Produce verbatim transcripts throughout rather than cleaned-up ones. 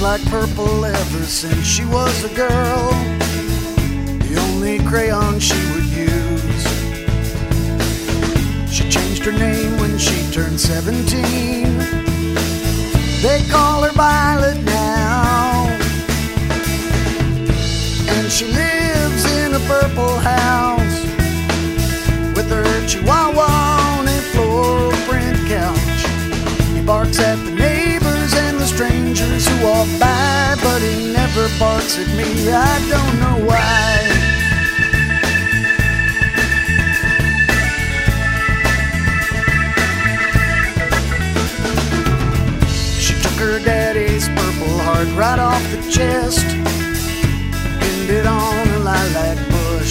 like purple ever since she was a girl, the only crayon she would use. She changed her name when she turned seventeen. They call her Violet now, and she lives in a purple house with her chihuahua on a floral print couch. He barks at the neighbors and the strangers who walk by, but he never barks at me. I don't know why. Her daddy's purple heart right off the chest, pinned it on a lilac bush.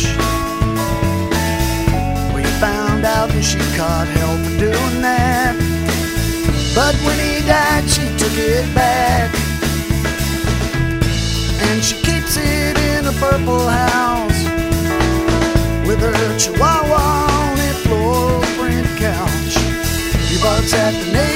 We found out and she caught hell for doing that, but when he died she took it back, and she keeps it in a purple house with her chihuahua on a floral print couch. He barks at the neighbors